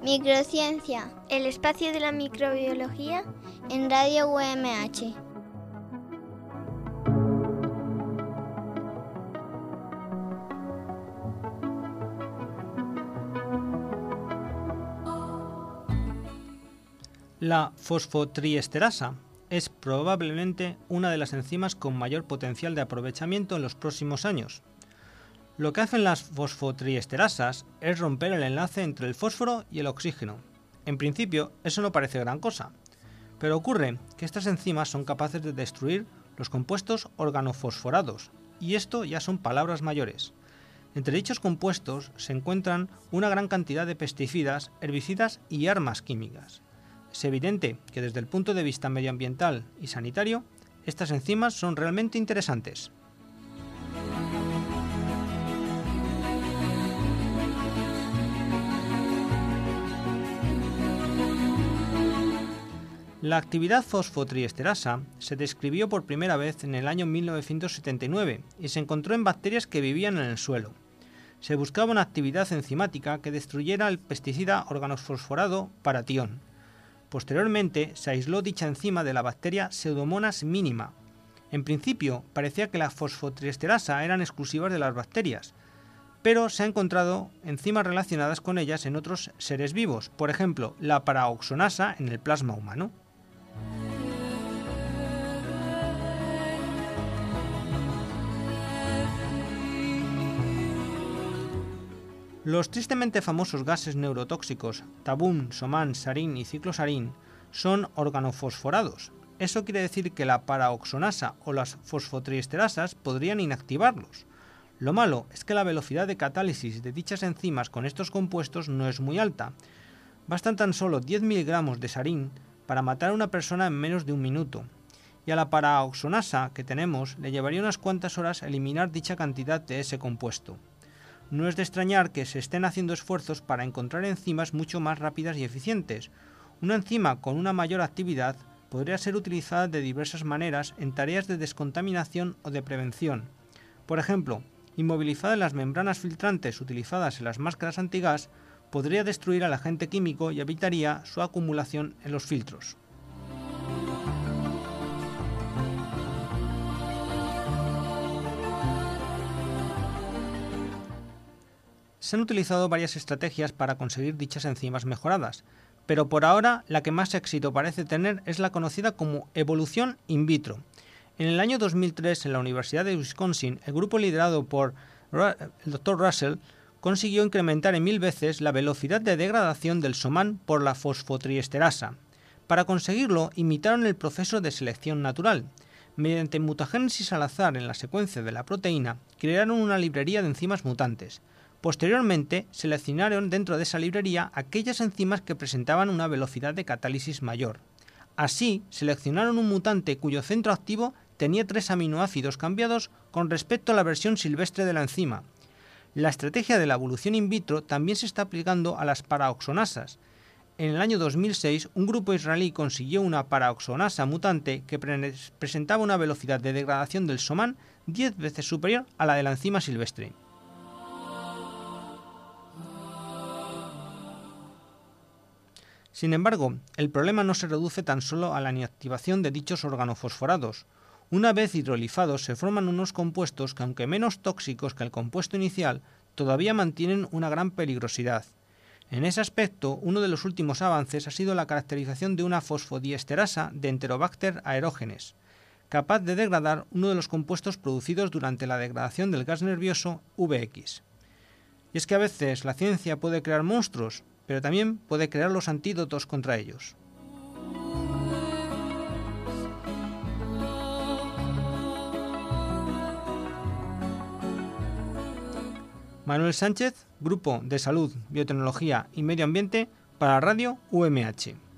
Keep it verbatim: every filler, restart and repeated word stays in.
Microciencia, el espacio de la microbiología en Radio U M H. La fosfotriesterasa es probablemente una de las enzimas con mayor potencial de aprovechamiento en los próximos años. Lo que hacen las fosfotriesterasas es romper el enlace entre el fósforo y el oxígeno. En principio, eso no parece gran cosa, pero ocurre que estas enzimas son capaces de destruir los compuestos organofosforados, y esto ya son palabras mayores. Entre dichos compuestos se encuentran una gran cantidad de pesticidas, herbicidas y armas químicas. Es evidente que desde el punto de vista medioambiental y sanitario, estas enzimas son realmente interesantes. La actividad fosfotriesterasa se describió por primera vez en el año mil novecientos setenta y nueve y se encontró en bacterias que vivían en el suelo. Se buscaba una actividad enzimática que destruyera el pesticida organofosforado paratión. Posteriormente se aisló dicha enzima de la bacteria Pseudomonas minima. En principio parecía que la fosfotriesterasa eran exclusivas de las bacterias, pero se han encontrado enzimas relacionadas con ellas en otros seres vivos, por ejemplo, la paraoxonasa en el plasma humano. Los tristemente famosos gases neurotóxicos tabún, somán, sarín y ciclosarín son organofosforados. Eso quiere decir que la paraoxonasa o las fosfotriesterasas podrían inactivarlos. Lo malo es que la velocidad de catálisis de dichas enzimas con estos compuestos no es muy alta. Bastan tan solo diez miligramos de sarín para matar a una persona en menos de un minuto. Y a la paraoxonasa que tenemos le llevaría unas cuantas horas eliminar dicha cantidad de ese compuesto. No es de extrañar que se estén haciendo esfuerzos para encontrar enzimas mucho más rápidas y eficientes. Una enzima con una mayor actividad podría ser utilizada de diversas maneras en tareas de descontaminación o de prevención. Por ejemplo, inmovilizada en las membranas filtrantes utilizadas en las máscaras antigas, podría destruir al agente químico y evitaría su acumulación en los filtros. Se han utilizado varias estrategias para conseguir dichas enzimas mejoradas, pero por ahora la que más éxito parece tener es la conocida como evolución in vitro. En el año dos mil tres, en la Universidad de Wisconsin, el grupo liderado por el doctor Russell consiguió incrementar en mil veces la velocidad de degradación del somán por la fosfotriesterasa. Para conseguirlo, imitaron el proceso de selección natural. Mediante mutagénesis al azar en la secuencia de la proteína, crearon una librería de enzimas mutantes. Posteriormente, seleccionaron dentro de esa librería aquellas enzimas que presentaban una velocidad de catálisis mayor. Así, seleccionaron un mutante cuyo centro activo tenía tres aminoácidos cambiados con respecto a la versión silvestre de la enzima. La estrategia de la evolución in vitro también se está aplicando a las paraoxonasas. En el año dos mil seis, un grupo israelí consiguió una paraoxonasa mutante que pre- presentaba una velocidad de degradación del somán diez veces superior a la de la enzima silvestre. Sin embargo, el problema no se reduce tan solo a la inactivación de dichos organofosforados. Una vez hidrolizados se forman unos compuestos que, aunque menos tóxicos que el compuesto inicial, todavía mantienen una gran peligrosidad. En ese aspecto, uno de los últimos avances ha sido la caracterización de una fosfodiesterasa de Enterobacter aerogenes, capaz de degradar uno de los compuestos producidos durante la degradación del gas nervioso V X. Y es que a veces la ciencia puede crear monstruos, pero también puede crear los antídotos contra ellos. Manuel Sánchez, Grupo de Salud, Biotecnología y Medio Ambiente para Radio U M H.